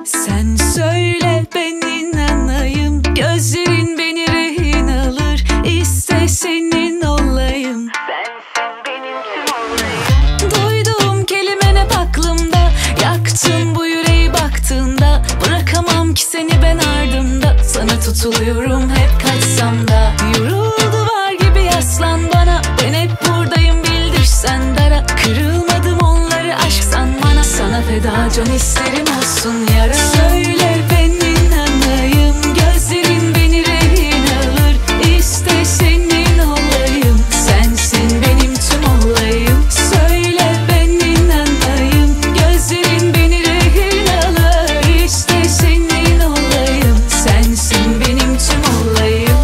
Sen söyle ben inanayım, gözlerin beni rehin alır. İste senin olayım, sensin benim tüm olayım. Duyduğum kelimenin aklımda, yaktın bu yüreği baktığında. Bırakamam ki seni ben ardımda, sana tutuluyorum hep kaçsam da. Yoruldu var gibi yaslan bana, ben hep buradayım bil düşsen dara. Kırılmadım onları aşk sanmana, sana feda can isterim olsun yara. Söyle ben inanayım, gözlerin beni rehin alır. İste senin olayım, sensin benim tüm olayım. Söyle ben inanayım, gözlerin beni rehin alır. İşte senin olayım, sensin benim tüm olayım.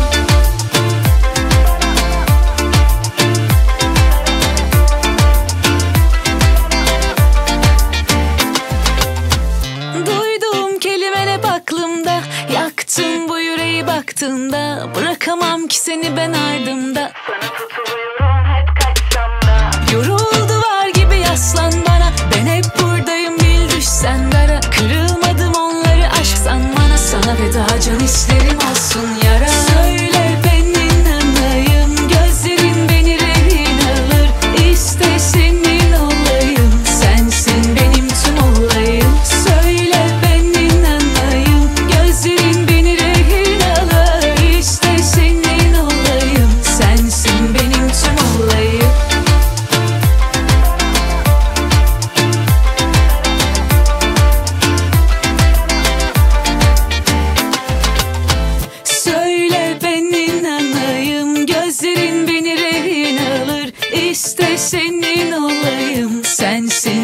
Duyduğum kelimen hep aklımda, yaktın bu yüreği baktığında. Bırakamam ki seni ben ardımda, sana tutuluyorum hep kaçsam da. Yoruldu var gibi yaslan bana, ben hep buradayım bil düşsen dara. Kırılmadım onları aşk sanmana, sana feda can isterim olsun yara. Söyle ben inanayım, gözlerin beni rehin alır. İste senin olayım, sensin benim tüm olayım. Söyle ben inanayım, gözlerin beni rehin alır. İşte senin olayım, sensin benim tüm olayım. Söyle ben inanayım, gözlerin beni rehin alır. İşte senin olayım, sensin